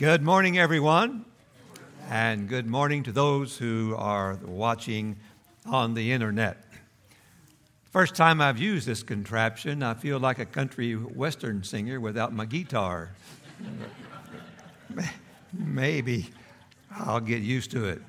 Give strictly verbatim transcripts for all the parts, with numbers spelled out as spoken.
Good morning, everyone, and good morning to those who are watching on the internet. First time I've used this contraption, I feel like a country western singer without my guitar. Maybe I'll get used to it.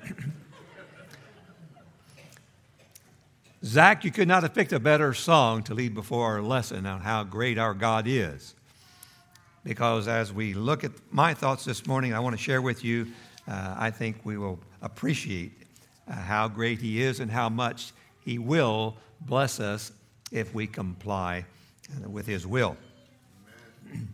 Zach, you could not have picked a better song to lead before our lesson on how great our God is. Because as we look at my thoughts this morning, I want to share with you, uh, I think we will appreciate uh, how great He is and how much He will bless us if we comply uh, with His will. Amen.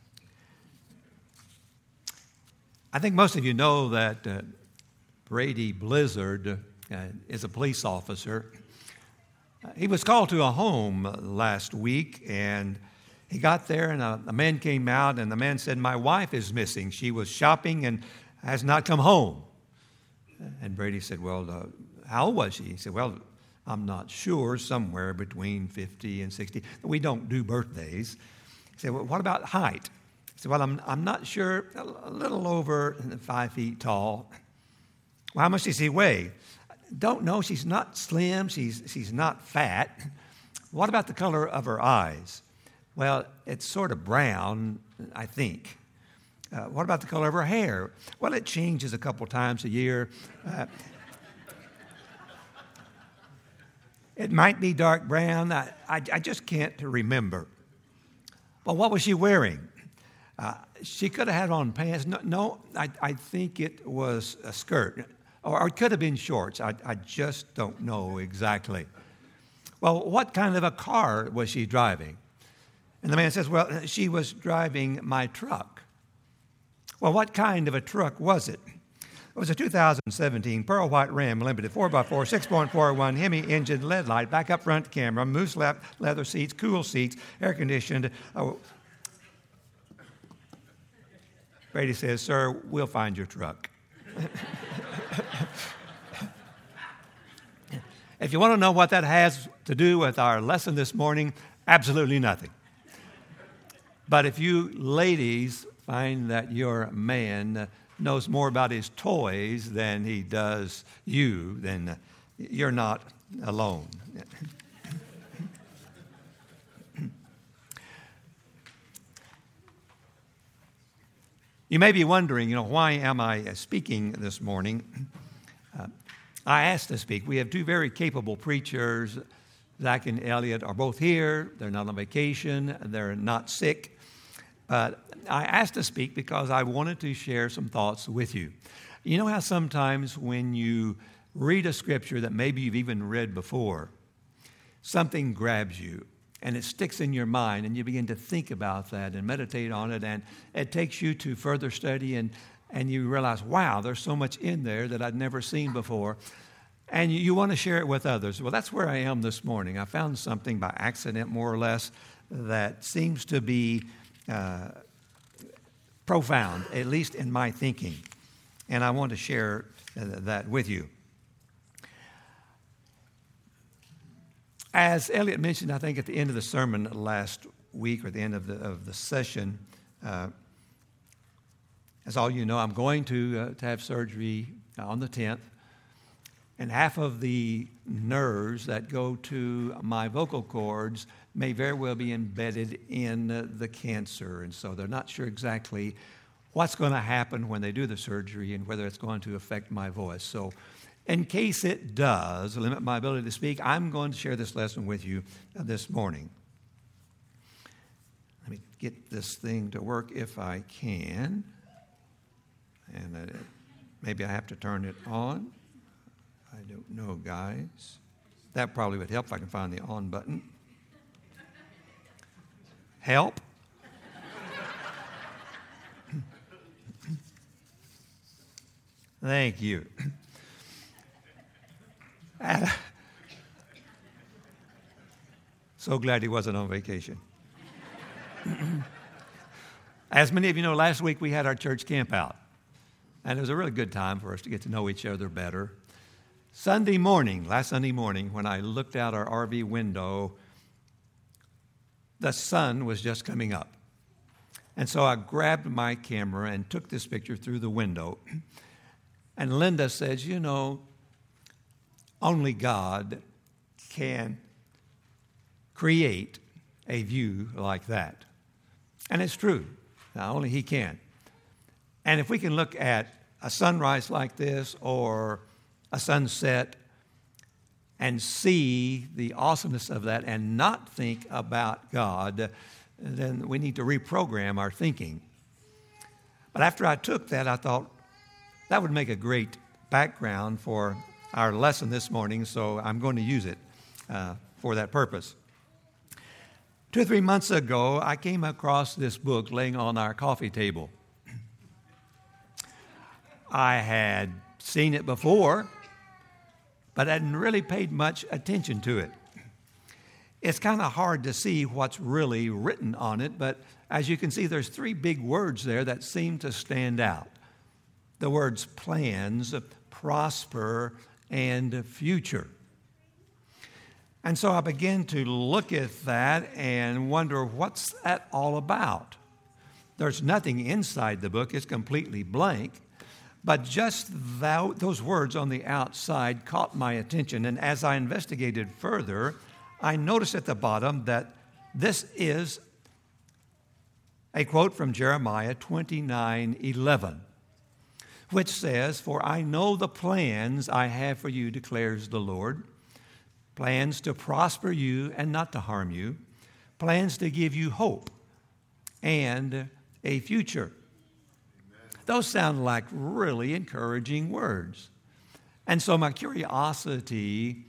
I think most of you know that uh, Brady Blizzard uh, is a police officer. Uh, he was called to a home last week, and he got there, and a, a man came out, and the man said, "My wife is missing. She was shopping and has not come home." And Brady said, "Well, uh, how old was she?" He said, "Well, I'm not sure, somewhere between fifty and sixty. We don't do birthdays." He said, "Well, what about height?" He said, "Well, I'm, I'm not sure, a little over five feet tall." "Well, how much does he weigh?" "Don't know. She's not slim. She's, she's not fat." "What about the color of her eyes?" "Well, it's sort of brown, I think." Uh, "what about the color of her hair?" "Well, it changes a couple times a year. Uh, it might be dark brown. I, I, I just can't remember." "Well, what was she wearing?" Uh, "she could have had on pants." No, no I, I think it was a skirt. Or, or it could have been shorts. I, I just don't know exactly." "Well, what kind of a car was she driving?" And the man says, "Well, she was driving my truck." "Well, what kind of a truck was it?" "It was a two thousand seventeen Pearl White Ram Limited four by four, six point four one Hemi engine, L E D light, backup front camera, moose lap, leather seats, cool seats, air conditioned." Oh. Brady says, "Sir, we'll find your truck." If you want to know what that has to do with our lesson this morning, absolutely nothing. But if you ladies find that your man knows more about his toys than he does you, then you're not alone. You may be wondering, you know, why am I speaking this morning? Uh, I asked to speak. We have two very capable preachers. Zach and Elliot are both here. They're not on vacation. They're not sick. But I asked to speak because I wanted to share some thoughts with you. You know how sometimes when you read a scripture that maybe you've even read before, something grabs you and it sticks in your mind and you begin to think about that and meditate on it, and it takes you to further study, and, and you realize, wow, there's so much in there that I'd never seen before. And you, you want to share it with others. Well, that's where I am this morning. I found something by accident, more or less, that seems to be uh, profound, at least in my thinking. And I want to share uh, that with you. As Elliot mentioned, I think at the end of the sermon last week, or at the end of the, of the session, uh, as all you know, I'm going to, uh, to have surgery on the tenth. And half of the nerves that go to my vocal cords may very well be embedded in uh, the cancer. And so they're not sure exactly what's going to happen when they do the surgery and whether it's going to affect my voice. So in case it does limit my ability to speak, I'm going to share this lesson with you uh, this morning. Let me get this thing to work if I can. And uh, maybe I have to turn it on. I don't know, guys. That probably would help if I can find the on button. Help. Thank you. And so glad he wasn't on vacation. As many of you know, last week we had our church camp out. And it was a really good time for us to get to know each other better. Sunday morning, last Sunday morning, when I looked out our R V window, the sun was just coming up. And so I grabbed my camera and took this picture through the window. And Linda says, you know, only God can create a view like that. And it's true. Now, only He can. And if we can look at a sunrise like this or a sunset and see the awesomeness of that and not think about God, then we need to reprogram our thinking. But after I took that, I thought that would make a great background for our lesson this morning, so I'm going to use it uh, for that purpose. Two or three months ago, I came across this book laying on our coffee table. I had seen it before, but I hadn't really paid much attention to it. It's kind of hard to see what's really written on it, but as you can see, there's three big words there that seem to stand out. The words plans, prosper, and future. And so I began to look at that and wonder, what's that all about? There's nothing inside the book. It's completely blank. But just that, those words on the outside caught my attention. And as I investigated further, I noticed at the bottom that this is a quote from Jeremiah twenty-nine eleven, which says, "For I know the plans I have for you, declares the Lord, plans to prosper you and not to harm you, plans to give you hope and a future." Amen. Those sound like really encouraging words. And so my curiosity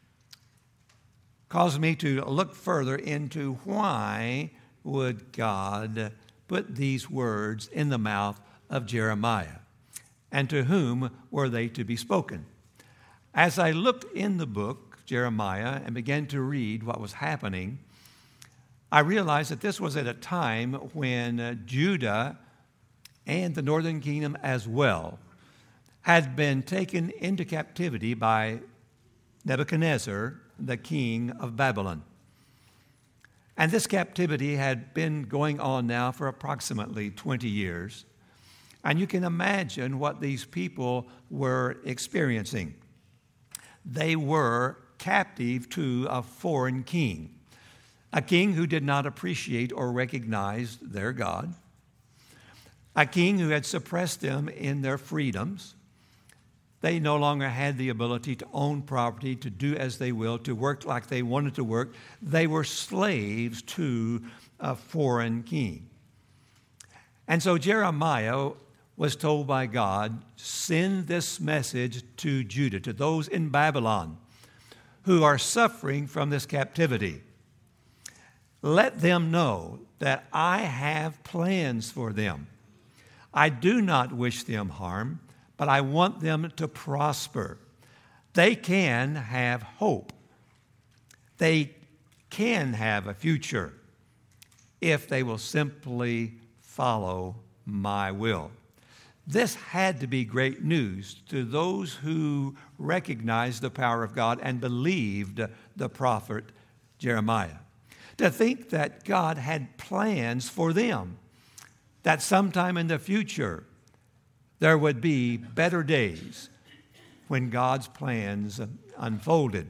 caused me to look further into why would God put these words in the mouth of Jeremiah, and to whom were they to be spoken? As I looked in the book, Jeremiah, and began to read what was happening, I realized that this was at a time when uh, Judah and the northern kingdom as well had been taken into captivity by Nebuchadnezzar, the king of Babylon. And this captivity had been going on now for approximately twenty years. And you can imagine what these people were experiencing. They were captive to a foreign king, a king who did not appreciate or recognize their God, a king who had suppressed them in their freedoms. They no longer had the ability to own property, to do as they will, to work like they wanted to work. They were slaves to a foreign king. And so Jeremiah was told by God, send this message to Judah, to those in Babylon who are suffering from this captivity. Let them know that I have plans for them. I do not wish them harm, but I want them to prosper. They can have hope. They can have a future if they will simply follow my will. This had to be great news to those who recognized the power of God and believed the prophet Jeremiah. To think that God had plans for them, that sometime in the future there would be better days when God's plans unfolded.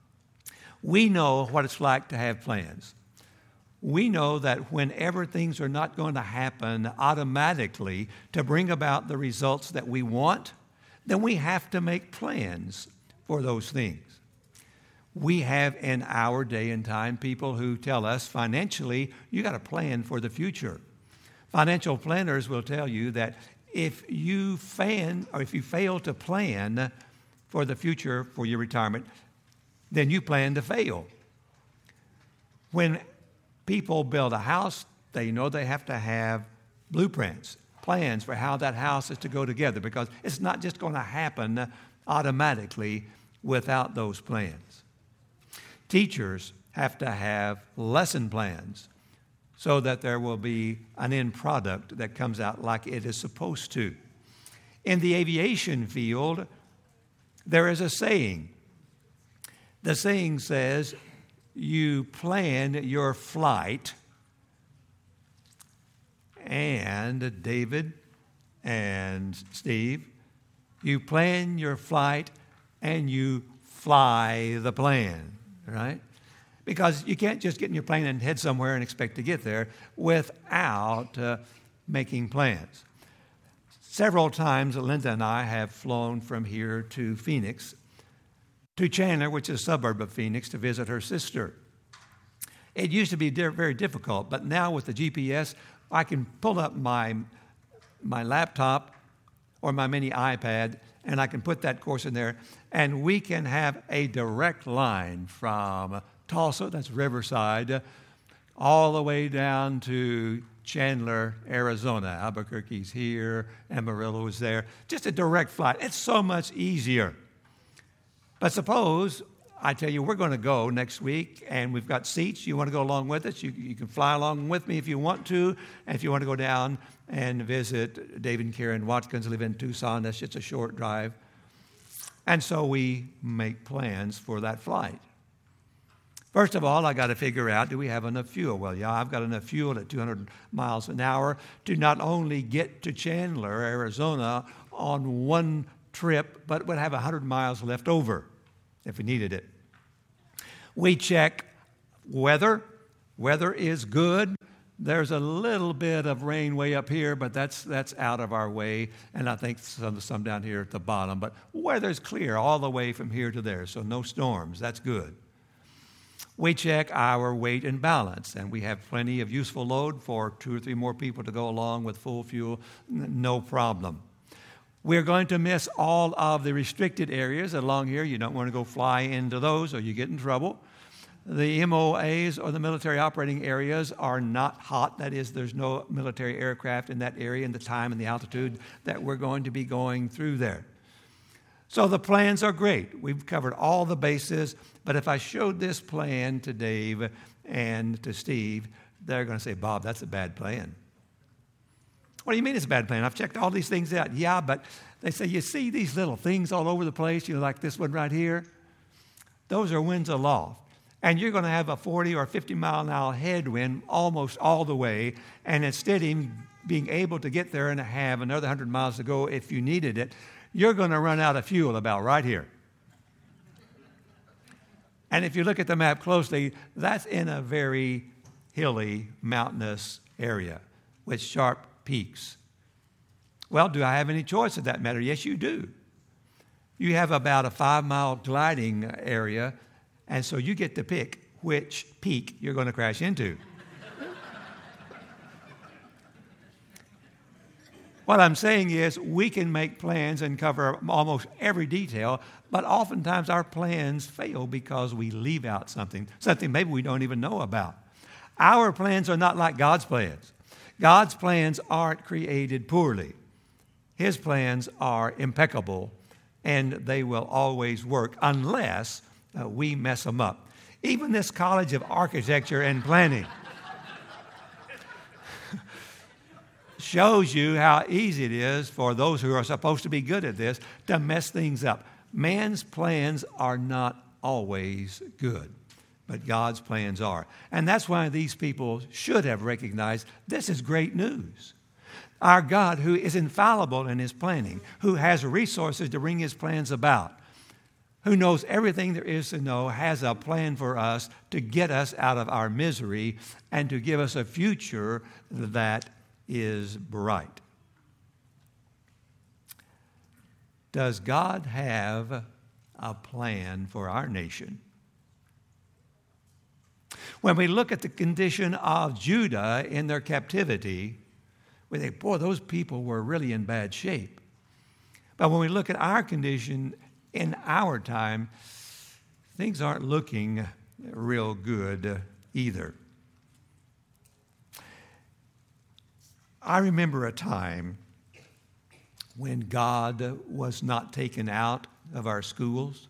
We know what it's like to have plans. We know that whenever things are not going to happen automatically to bring about the results that we want, then we have to make plans for those things. We have in our day and time people who tell us financially, you got to plan for the future. Financial planners will tell you that if you fan or if you fail to plan for the future for your retirement, then you plan to fail. When people build a house, they know they have to have blueprints, plans for how that house is to go together, because it's not just going to happen automatically without those plans. Teachers have to have lesson plans so that there will be an end product that comes out like it is supposed to. In the aviation field, there is a saying. The saying says, you plan your flight and David and Steve, you plan your flight and you fly the plane, right? Because you can't just get in your plane and head somewhere and expect to get there without uh, making plans. Several times, Linda and I have flown from here to Phoenix, to Chandler, which is a suburb of Phoenix, to visit her sister. It used to be very difficult, but now with the G P S, I can pull up my, my laptop or my mini iPad, and I can put that course in there, and we can have a direct line from Tulsa, that's Riverside, all the way down to Chandler, Arizona. Albuquerque's here, Amarillo is there. Just a direct flight. It's so much easier. But suppose I tell you we're going to go next week, and we've got seats. You want to go along with us? You, you can fly along with me if you want to. And if you want to go down and visit David and Karen Watkins, live in Tucson, that's just a short drive. And so we make plans for that flight. First of all, I got to figure out, do we have enough fuel? Well, yeah, I've got enough fuel at two hundred miles an hour to not only get to Chandler, Arizona on one trip, but would have one hundred miles left over if we needed it. We check weather. Weather is good. There's a little bit of rain way up here, but that's that's out of our way, and I think some, some down here at the bottom. But weather's clear all the way from here to there, so no storms. That's good. We check our weight and balance, and we have plenty of useful load for two or three more people to go along with full fuel, no problem. We're going to miss all of the restricted areas along here. You don't want to go fly into those or you get in trouble. The M O As, or the military operating areas, are not hot. That is, there's no military aircraft in that area in the time and the altitude that we're going to be going through there. So the plans are great. We've covered all the bases, but if I showed this plan to Dave and to Steve, they're going to say, Bob, that's a bad plan. What do you mean it's a bad plan? I've checked all these things out. Yeah, but they say, you see these little things all over the place, you know, like this one right here? Those are winds aloft. And you're going to have a forty or fifty mile an hour headwind almost all the way, and instead of being able to get there and have another one hundred miles to go if you needed it, you're going to run out of fuel about right here. And if you look at the map closely, that's in a very hilly, mountainous area with sharp peaks. Well, do I have any choice in that matter? Yes, you do. You have about a five-mile gliding area, and so you get to pick which peak you're going to crash into. What I'm saying is we can make plans and cover almost every detail, but oftentimes our plans fail because we leave out something, something maybe we don't even know about. Our plans are not like God's plans. God's plans aren't created poorly. His plans are impeccable, and they will always work unless uh, we mess them up. Even this College of Architecture and Planning shows you how easy it is for those who are supposed to be good at this to mess things up. Man's plans are not always good, but God's plans are. And that's why these people should have recognized this is great news. Our God, who is infallible in his planning, who has resources to bring his plans about, who knows everything there is to know, has a plan for us to get us out of our misery and to give us a future that is bright. Does God have a plan for our nation? When we look at the condition of Judah in their captivity, we think, boy, those people were really in bad shape. But when we look at our condition in our time, things aren't looking real good either. I remember a time when God was not taken out of our schools.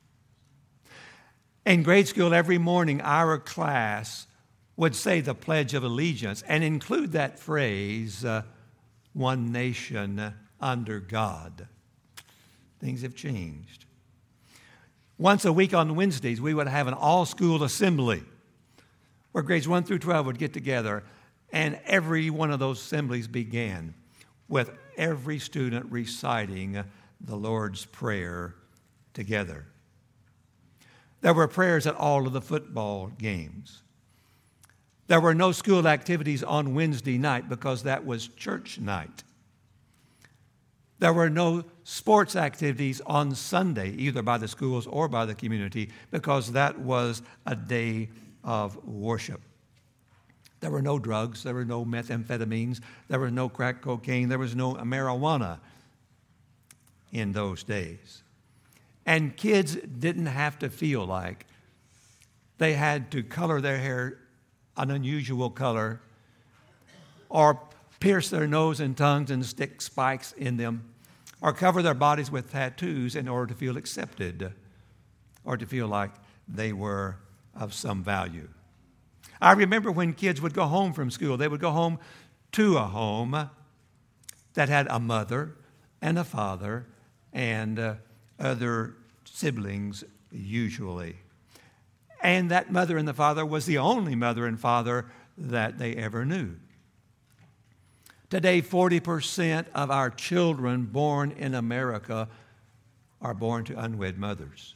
In grade school, every morning, our class would say the Pledge of Allegiance and include that phrase, uh, one nation under God. Things have changed. Once a week on Wednesdays, we would have an all-school assembly where grades one through twelve would get together, And every one of those assemblies began with every student reciting the Lord's Prayer together. There were prayers at all of the football games. There were no school activities on Wednesday night because that was church night. There were no sports activities on Sunday, either by the schools or by the community, because that was a day of worship. There were no drugs. There were no methamphetamines. There was no crack cocaine. There was no marijuana in those days. And kids didn't have to feel like they had to color their hair an unusual color or pierce their nose and tongues and stick spikes in them or cover their bodies with tattoos in order to feel accepted or to feel like they were of some value. I remember when kids would go home from school, they would go home to a home that had a mother and a father and uh, other siblings usually. And that mother and the father was the only mother and father that they ever knew. Today, forty percent of our children born in America are born to unwed mothers.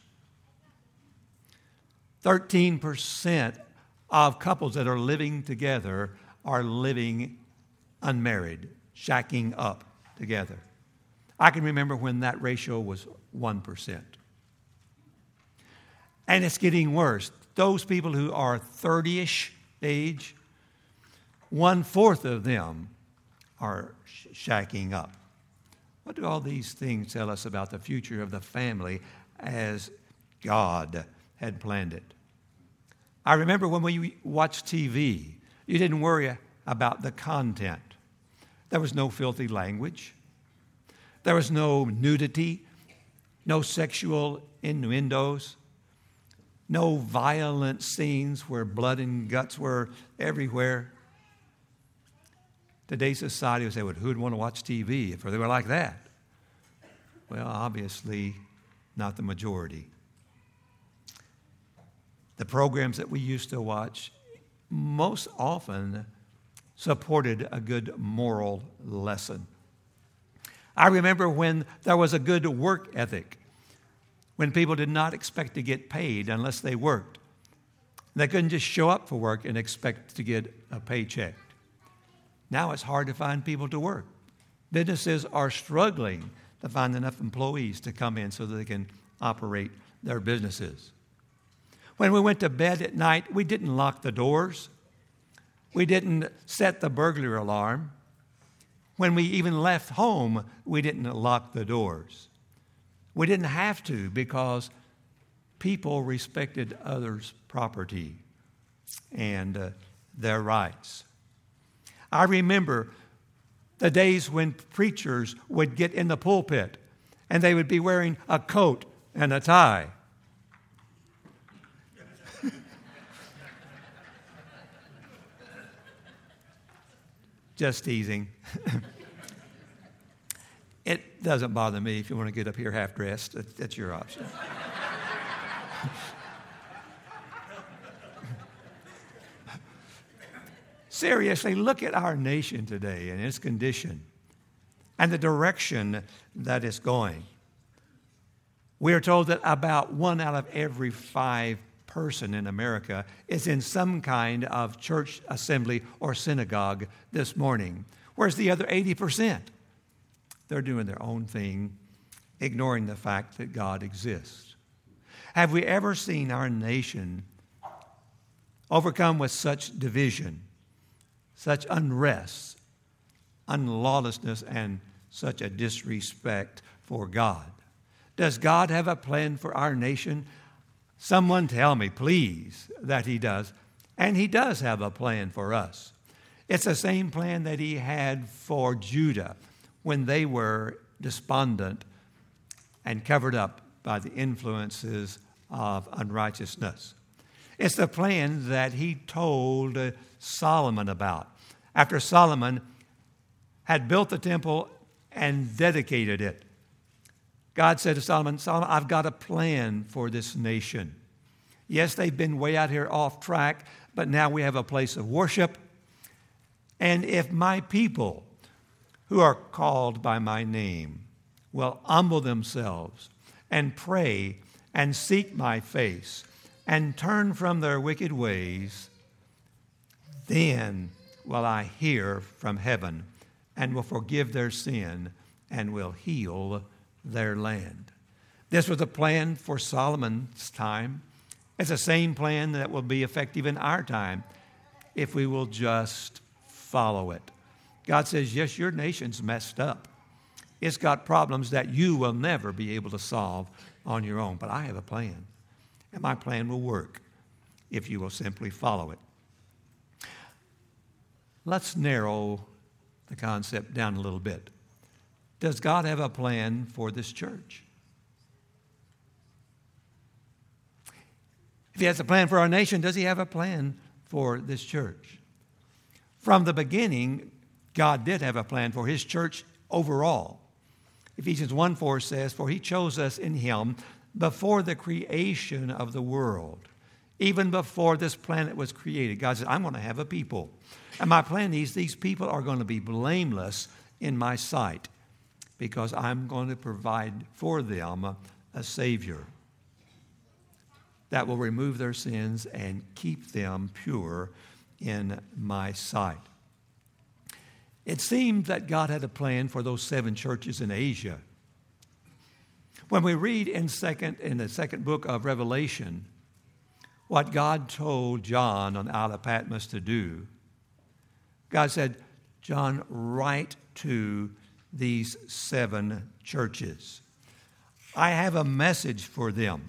thirteen percent of couples that are living together are living unmarried, shacking up together. I can remember when that ratio was one percent. And it's getting worse. Those people who are thirty-ish age, one-fourth of them are shacking up. What do all these things tell us about the future of the family as God had planned it? I remember when we watched T V, you didn't worry about the content. There was no filthy language. There was no nudity, no sexual innuendos, no violent scenes where blood and guts were everywhere. Today's society would say, well, who would want to watch T V if they were like that? Well, obviously, not the majority. The programs that we used to watch most often supported a good moral lesson. I remember when there was a good work ethic, when people did not expect to get paid unless they worked. They couldn't just show up for work and expect to get a paycheck. Now it's hard to find people to work. Businesses are struggling to find enough employees to come in so that they can operate their businesses. When we went to bed at night, we didn't lock the doors. We didn't set the burglar alarm. When we even left home, we didn't lock the doors. We didn't have to because people respected others' property and uh, their rights. I remember the days when preachers would get in the pulpit and they would be wearing a coat and a tie. Just teasing. It doesn't bother me if you want to get up here half-dressed. That's your option. Seriously, look at our nation today and its condition and the direction that it's going. We are told that about one out of every five person in America is in some kind of church assembly or synagogue this morning. Where's the other eighty percent? They're doing their own thing, ignoring the fact that God exists. Have we ever seen our nation overcome with such division, such unrest, unlawlessness, and such a disrespect for God? Does God have a plan for our nation? Someone tell me, please, that He does. And He does have a plan for us. It's the same plan that He had for Judah when they were despondent and covered up by the influences of unrighteousness. It's the plan that He told Solomon about. After Solomon had built the temple and dedicated it, God said to Solomon, Solomon, I've got a plan for this nation. Yes, they've been way out here off track, but now we have a place of worship. And if my people who are called by my name will humble themselves and pray and seek my face and turn from their wicked ways, then will I hear from heaven and will forgive their sin and will heal their land. This was a plan for Solomon's time. It's the same plan that will be effective in our time if we will just follow it. God says, yes, your nation's messed up. It's got problems that you will never be able to solve on your own. But I have a plan, and my plan will work if you will simply follow it. Let's narrow the concept down a little bit. Does God have a plan for this church? If he has a plan for our nation, does he have a plan for this church? From the beginning, God did have a plan for his church overall. Ephesians one four says, for he chose us in him before the creation of the world. Even before this planet was created, God said, I'm going to have a people. And my plan is these people are going to be blameless in my sight because I'm going to provide for them a Savior that will remove their sins and keep them pure in my sight. It seemed that God had a plan for those seven churches in Asia. When we read in second in the second book of Revelation what God told John on the Isle of Patmos to do, God said, John, write to these seven churches. I have a message for them.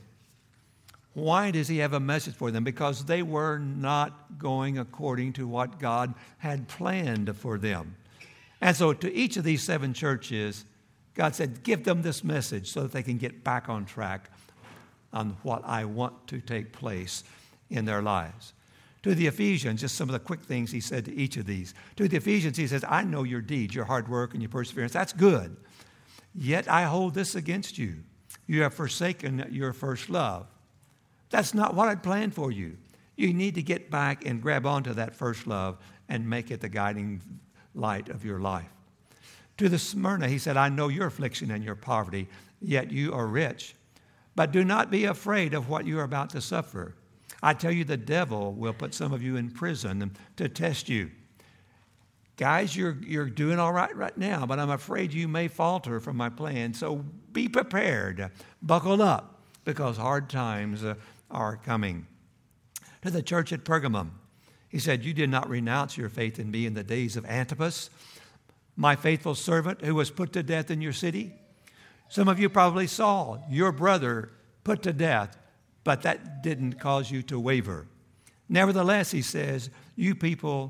Why does he have a message for them? Because they were not going according to what God had planned for them. And so to each of these seven churches, God said, give them this message so that they can get back on track on what I want to take place in their lives. To the Ephesians, just some of the quick things he said to each of these. To the Ephesians, he says, I know your deeds, your hard work, and your perseverance. That's good. Yet I hold this against you. You have forsaken your first love. That's not what I'd planned for you. You need to get back and grab onto that first love and make it the guiding light of your life. To the Smyrna, he said, I know your affliction and your poverty, yet you are rich. But do not be afraid of what you are about to suffer. I tell you, the devil will put some of you in prison to test you. Guys, you're, you're doing all right right now, but I'm afraid you may falter from my plan. So be prepared. Buckle up, because hard times uh, are coming. To the church at Pergamum, he said, you did not renounce your faith in me in the days of Antipas, my faithful servant who was put to death in your city. Some of you probably saw your brother put to death, but that didn't cause you to waver. Nevertheless, he says, you people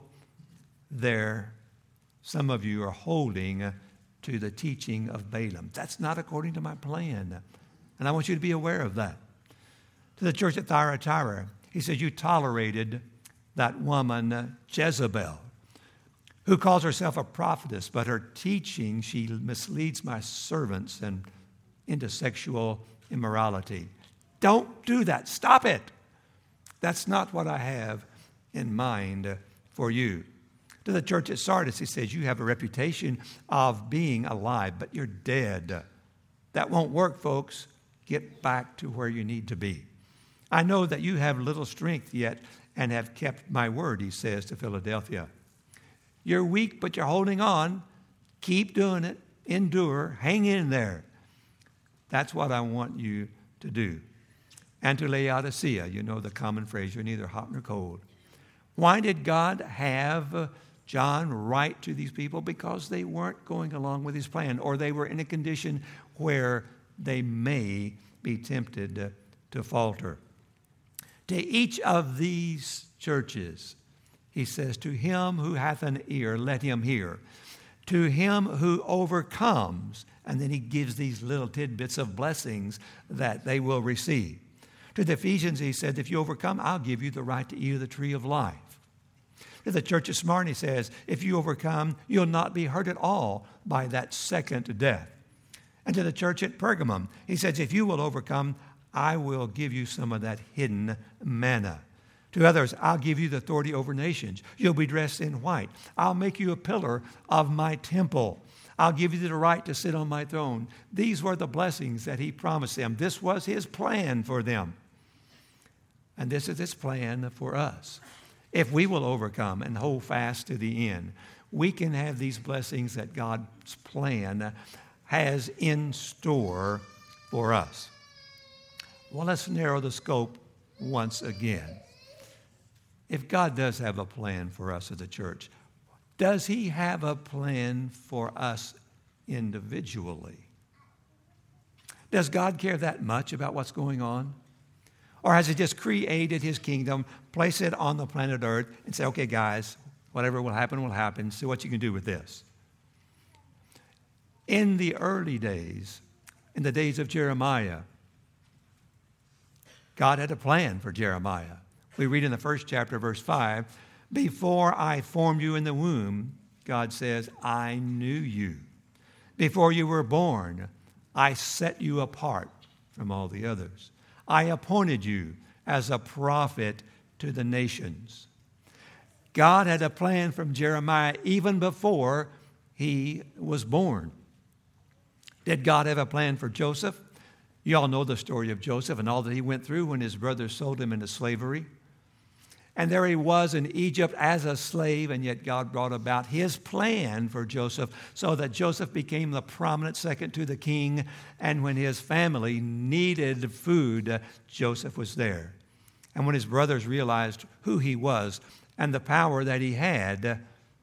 there, some of you are holding to the teaching of Balaam. That's not according to my plan. And I want you to be aware of that. To the church at Thyatira, he says, you tolerated that woman Jezebel, who calls herself a prophetess, but her teaching, she misleads my servants and into sexual immorality. Don't do that. Stop it. That's not what I have in mind for you. To the church at Sardis, he says, you have a reputation of being alive, but you're dead. That won't work, folks. Get back to where you need to be. I know that you have little strength yet and have kept my word, he says to Philadelphia. You're weak, but you're holding on. Keep doing it. Endure. Hang in there. That's what I want you to do. And to Laodicea, you know the common phrase, you're neither hot nor cold. Why did God have John write to these people? Because they weren't going along with his plan, or they were in a condition where they may be tempted to falter. To each of these churches, he says, to him who hath an ear, let him hear. To him who overcomes, and then he gives these little tidbits of blessings that they will receive. To the Ephesians, he said, if you overcome, I'll give you the right to eat of the tree of life. To the church of Smyrna, he says, if you overcome, you'll not be hurt at all by that second death. And to the church at Pergamum, he says, if you will overcome, I will give you some of that hidden manna. To To others, I'll give you the authority over nations. You'll be dressed in white. I'll make you a pillar of my temple. I'll give you the right to sit on my throne. These were the blessings that he promised them. This was his plan for them. And this is his plan for us. If we will overcome and hold fast to the end, we can have these blessings that God's plan has in store for us. Well, let's narrow the scope once again. If God does have a plan for us as a church, does he have a plan for us individually? Does God care that much about what's going on? Or has he just created his kingdom, placed it on the planet Earth, and said, okay, guys, whatever will happen will happen. See what you can do with this. In the early days, in the days of Jeremiah, God had a plan for Jeremiah. We read in the first chapter, verse five, before I formed you in the womb, God says, I knew you. Before you were born, I set you apart from all the others. I appointed you as a prophet to the nations. God had a plan from Jeremiah even before he was born. Did God have a plan for Joseph? You all know the story of Joseph and all that he went through when his brothers sold him into slavery. And there he was in Egypt as a slave, and yet God brought about his plan for Joseph so that Joseph became the prominent second to the king. And when his family needed food, Joseph was there. And when his brothers realized who he was and the power that he had,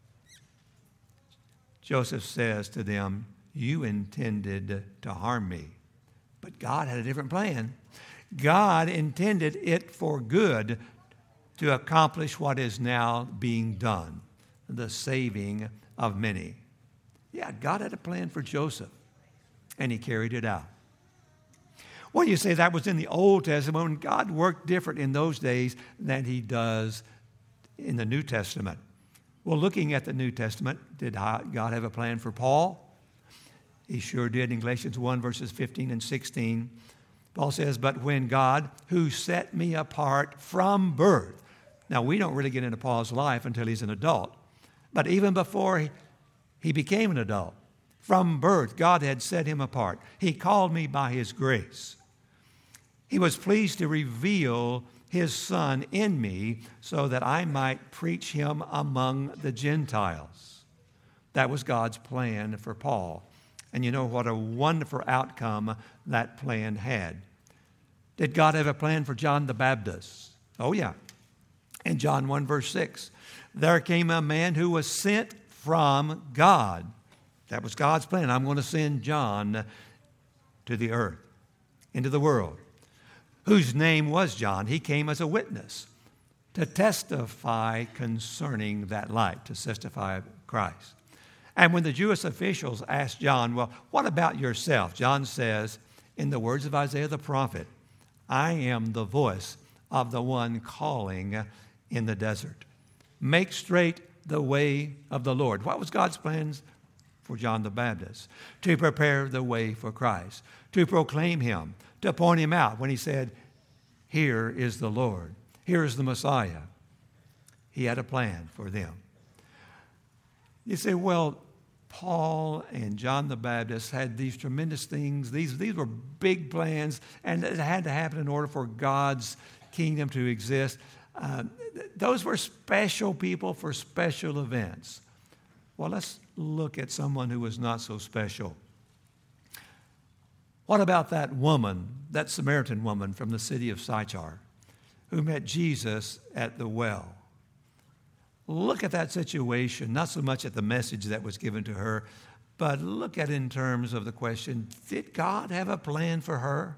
Joseph says to them, you intended to harm me. But God had a different plan. God intended it for good to accomplish what is now being done, the saving of many. Yeah, God had a plan for Joseph, and he carried it out. Well, you say that was in the Old Testament, and God worked different in those days than he does in the New Testament. Well, looking at the New Testament, did God have a plan for Paul? He sure did. In Galatians one, verses fifteen and sixteen, Paul says, but when God, who set me apart from birth. Now, we don't really get into Paul's life until he's an adult. But even before he, he became an adult, from birth, God had set him apart. He called me by his grace. He was pleased to reveal his Son in me so that I might preach him among the Gentiles. That was God's plan for Paul. And you know what a wonderful outcome that plan had. Did God have a plan for John the Baptist? Oh, yeah. In John one, verse six, there came a man who was sent from God. That was God's plan. I'm going to send John to the earth, into the world, whose name was John. He came as a witness to testify concerning that light, to testify of Christ. And when the Jewish officials asked John, well, what about yourself? John says, in the words of Isaiah the prophet, I am the voice of the one calling in the desert. Make straight the way of the Lord. What was God's plans for John the Baptist? To prepare the way for Christ, to proclaim him, to point him out when he said, here is the Lord, here is the Messiah. He had a plan for them. You say, well, Paul and John the Baptist had these tremendous things. These, these were big plans, and it had to happen in order for God's kingdom to exist. Uh, those were special people for special events. Well, let's look at someone who was not so special. What about that woman, that Samaritan woman from the city of Sychar, who met Jesus at the well? Look at that situation, not so much at the message that was given to her, but look at it in terms of the question, did God have a plan for her?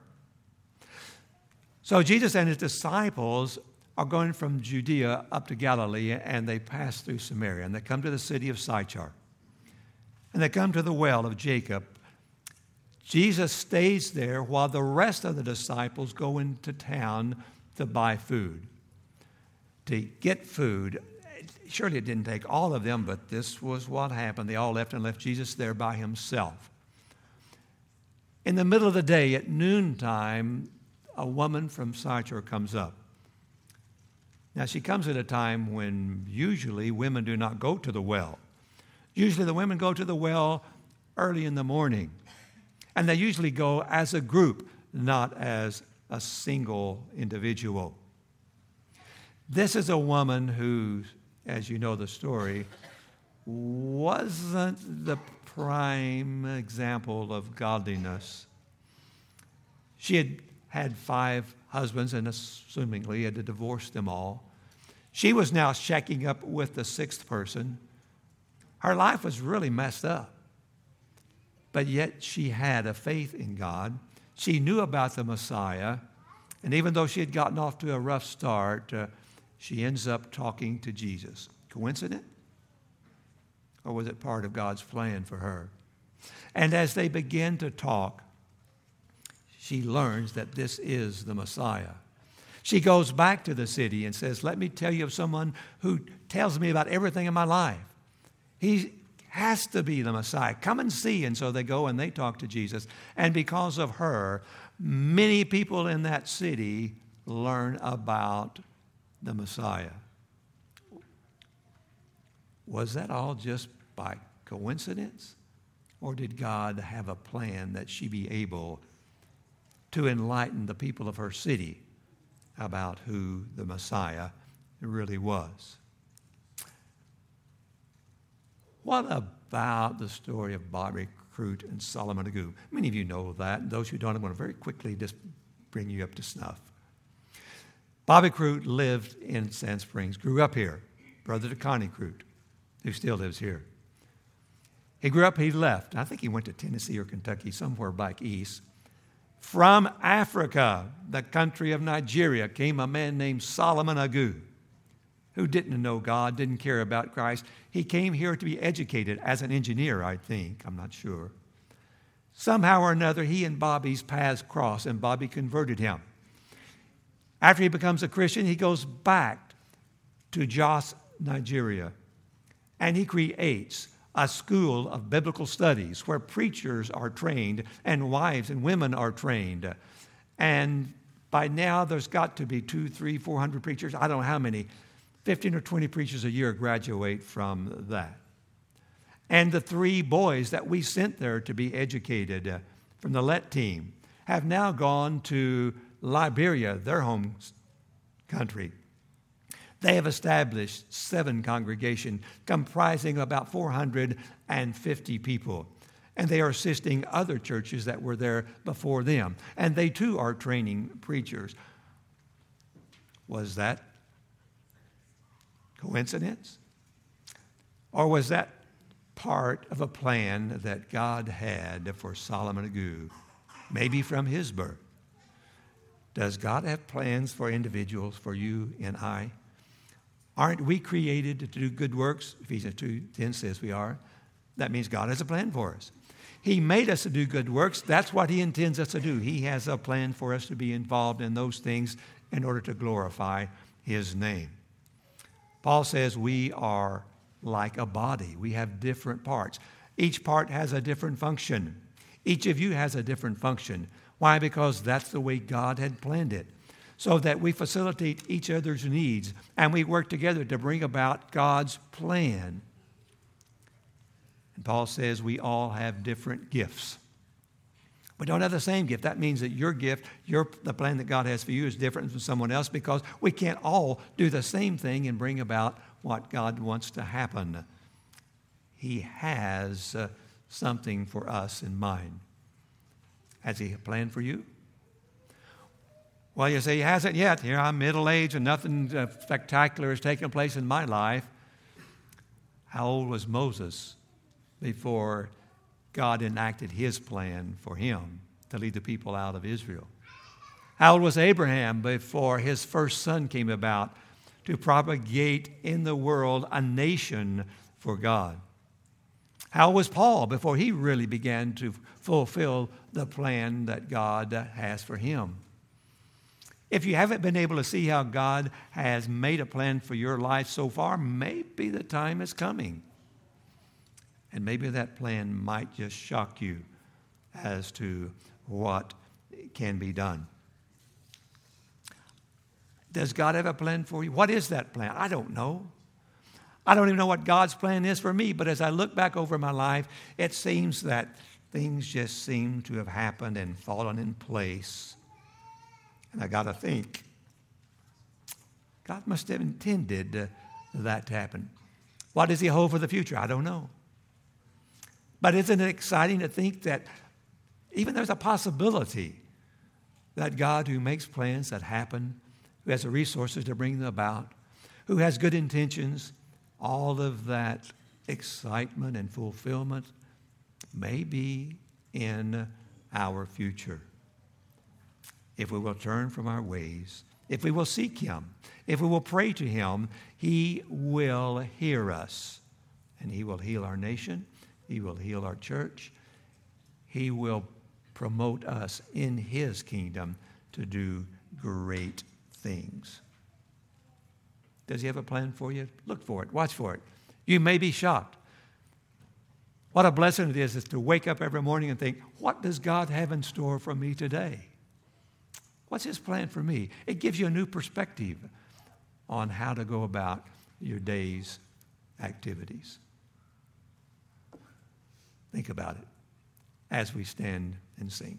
So Jesus and his disciples are going from Judea up to Galilee, and they pass through Samaria, and they come to the city of Sychar. And they come to the well of Jacob. Jesus stays there while the rest of the disciples go into town to buy food, to get food. Surely it didn't take all of them, but this was what happened. They all left and left Jesus there by himself. In the middle of the day, at noontime, a woman from Sychar comes up. Now, she comes at a time when usually women do not go to the well. Usually the women go to the well early in the morning. And they usually go as a group, not as a single individual. This is a woman who, as you know the story, wasn't the prime example of godliness. She had had five husbands and assumingly had to divorce them all. She was now checking up with the sixth person. Her life was really messed up. But yet she had a faith in God. She knew about the Messiah. And even though she had gotten off to a rough start, uh, she ends up talking to Jesus. Coincidence? Or was it part of God's plan for her? And as they begin to talk, she learns that this is the Messiah. She goes back to the city and says, let me tell you of someone who tells me about everything in my life. He has to be the Messiah. Come and see. And so they go and they talk to Jesus. And because of her, many people in that city learn about the Messiah. Was that all just by coincidence? Or did God have a plan that she be able to enlighten the people of her city about who the Messiah really was? What about the story of Bobby Crute and Solomon Agu? Many of you know that. And those who don't, I'm going to very quickly just bring you up to snuff. Bobby Crute lived in Sand Springs, grew up here, brother to Connie Crute, who still lives here. He grew up, he left. I think he went to Tennessee or Kentucky, somewhere back east. From Africa, the country of Nigeria, came a man named Solomon Agu, who didn't know God, didn't care about Christ. He came here to be educated as an engineer, I think. I'm not sure. Somehow or another, he and Bobby's paths crossed, and Bobby converted him. After he becomes a Christian, he goes back to Jos, Nigeria, and he creates a school of biblical studies where preachers are trained and wives and women are trained. And by now, there's got to be two, three, four hundred preachers. I don't know how many. fifteen or twenty preachers a year graduate from that. And the three boys that we sent there to be educated uh, from the Let team have now gone to Liberia, their home country. They have established seven congregations comprising about four hundred fifty people. And they are assisting other churches that were there before them. And they too are training preachers. Was that coincidence? Or was that part of a plan that God had for Solomon Agu, maybe from his birth? Does God have plans for individuals, for you and I? Aren't we created to do good works? Ephesians two ten says we are. That means God has a plan for us. He made us to do good works. That's what he intends us to do. He has a plan for us to be involved in those things in order to glorify his name. Paul says we are like a body. We have different parts. Each part has a different function. Each of you has a different function. Why? Because that's the way God had planned it, so that we facilitate each other's needs and we work together to bring about God's plan. And Paul says we all have different gifts. We don't have the same gift. That means that your gift, your, the plan that God has for you is different from someone else, because we can't all do the same thing and bring about what God wants to happen. He has uh, something for us in mind. Has he a plan for you? Well, you say he hasn't yet. Here I'm middle-aged and nothing uh, spectacular has taken place in my life. How old was Moses before God enacted his plan for him to lead the people out of Israel? How old was Abraham before his first son came about to propagate in the world a nation for God? How was Paul before he really began to fulfill the plan that God has for him? If you haven't been able to see how God has made a plan for your life so far, maybe the time is coming. And maybe that plan might just shock you as to what can be done. Does God have a plan for you? What is that plan? I don't know. I don't even know what God's plan is for me, but as I look back over my life, it seems that things just seem to have happened and fallen in place. And I got to think, God must have intended uh, that to happen. What does He hold for the future? I don't know. But isn't it exciting to think that even there's a possibility that God, who makes plans that happen, who has the resources to bring them about, who has good intentions, all of that excitement and fulfillment may be in our future. If we will turn from our ways, if we will seek Him, if we will pray to Him, He will hear us. And He will heal our nation. He will heal our church. He will promote us in His kingdom to do great things. Does He have a plan for you? Look for it. Watch for it. You may be shocked. What a blessing it is, is to wake up every morning and think, what does God have in store for me today? What's His plan for me? It gives you a new perspective on how to go about your day's activities. Think about it as we stand and sing.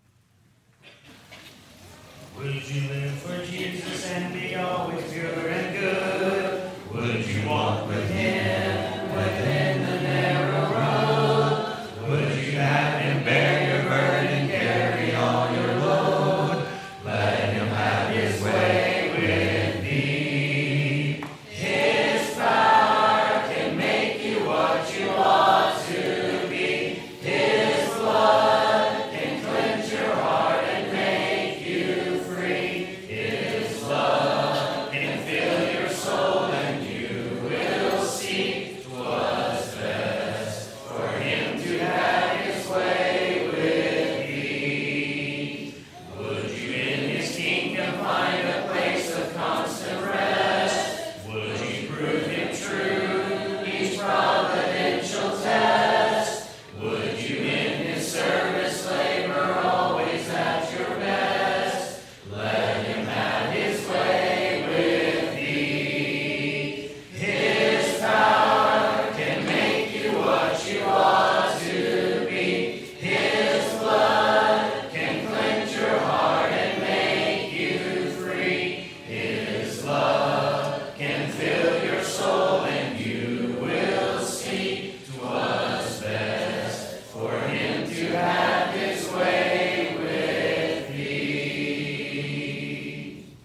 Would you live for Jesus and be always pure and good? Would you walk with Him within the narrow road? Would you have Him bear your burden, carry all your load? Let Him have His way with thee. His power can make you what you ought to be. His blood can cleanse your heart and make you free. His love can fill your soul and you will see 'twas best for Him to have His way with thee. Would you in His kingdom find a place of constant rest? Would you prove Him true each providential test? Would you in His service labor always at your best? Let Him have His way with thee. His power can make you what you ought to be. His blood can cleanse your heart and make you free. His love can fill